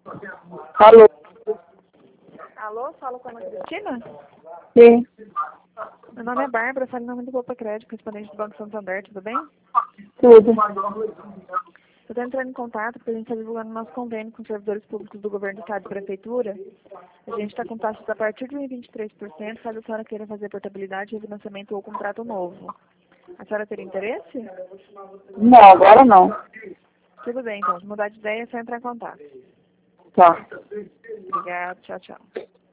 Alô? Alô, falo com a Ana Cristina? Sim, Meu nome é Bárbara, falo em nome do Bopa Crédito, correspondente do Banco Santander, tudo bem? tudo. Eu estou entrando em contato porque a gente está divulgando nosso convênio com servidores públicos do governo do estado e prefeitura. A gente está com taxas a partir de 23%, caso a senhora queira fazer portabilidade, refinanciamento ou contrato novo. A senhora teria interesse? Não, agora não. Tudo bem, então. Se mudar de ideia, é só entrar em contato. Tá. Obrigada, tchau, tchau.